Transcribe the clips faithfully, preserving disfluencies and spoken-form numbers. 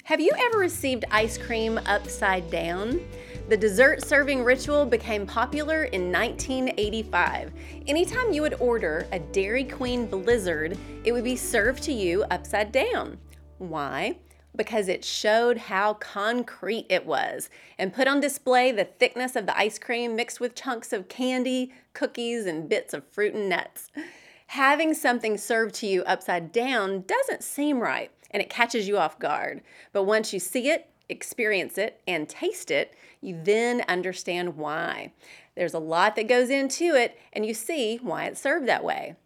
Have you ever received ice cream upside down? The dessert serving ritual became popular in nineteen eighty-five. Anytime you would order a Dairy Queen Blizzard, it would be served to you upside down. Why? Because it showed how concrete it was and put on display the thickness of the ice cream mixed with chunks of candy, cookies, and bits of fruit and nuts. Having something served to you upside down doesn't seem right, and it catches you off guard. But once you see it, experience it, and taste it, you then understand why. There's a lot that goes into it, and you see why it's served that way.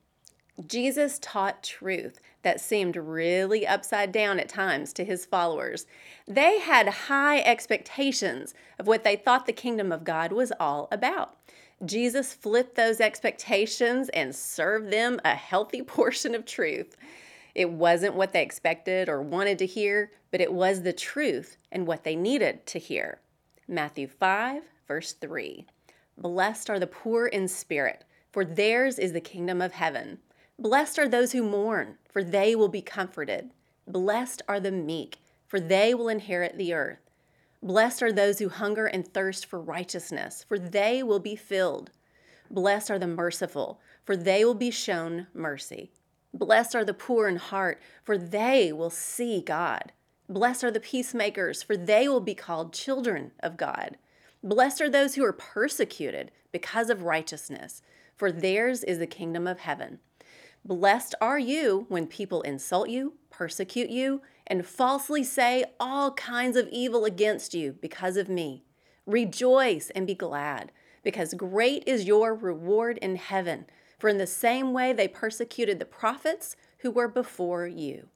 Jesus taught truth that seemed really upside down at times to his followers. They had high expectations of what they thought the kingdom of God was all about. Jesus flipped those expectations and served them a healthy portion of truth. It wasn't what they expected or wanted to hear, but it was the truth and what they needed to hear. Matthew five, verse three. Blessed are the poor in spirit, for theirs is the kingdom of heaven. Blessed are those who mourn, for they will be comforted. Blessed are the meek, for they will inherit the earth. Blessed are those who hunger and thirst for righteousness, for they will be filled. Blessed are the merciful, for they will be shown mercy. Blessed are the poor in heart, for they will see God. Blessed are the peacemakers, for they will be called children of God. Blessed are those who are persecuted because of righteousness, for theirs is the kingdom of heaven. Blessed are you when people insult you, persecute you, and falsely say all kinds of evil against you because of me. Rejoice and be glad, because great is your reward in heaven. For in the same way they persecuted the prophets who were before you.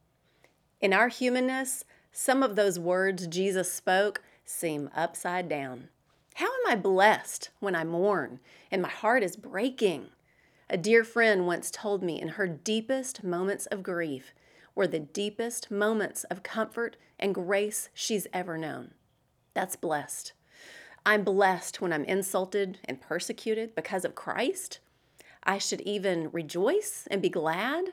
In our humanness, some of those words Jesus spoke seem upside down. How am I blessed when I mourn and my heart is breaking? A dear friend once told me in her deepest moments of grief were the deepest moments of comfort and grace she's ever known. That's blessed. I'm blessed when I'm insulted and persecuted because of Christ. I should even rejoice and be glad.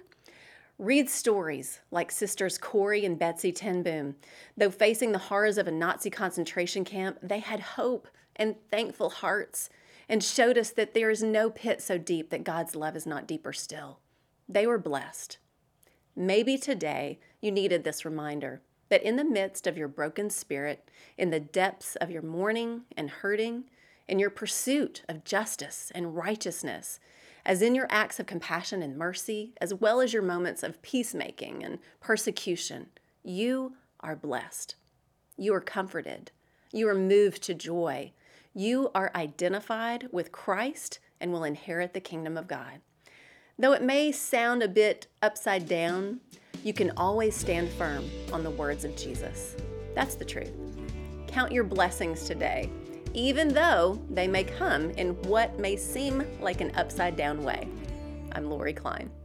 Read stories like Sisters Corrie and Betsy ten Boom. Though facing the horrors of a Nazi concentration camp, they had hope and thankful hearts and showed us that there is no pit so deep that God's love is not deeper still. They were blessed. Maybe today you needed this reminder that in the midst of your broken spirit, in the depths of your mourning and hurting, in your pursuit of justice and righteousness, as in your acts of compassion and mercy, as well as your moments of peacemaking and persecution, you are blessed. You are comforted. You are moved to joy. You are identified with Christ and will inherit the kingdom of God. Though it may sound a bit upside down, you can always stand firm on the words of Jesus. That's the truth. Count your blessings today, even though they may come in what may seem like an upside down way. I'm Lori Klein.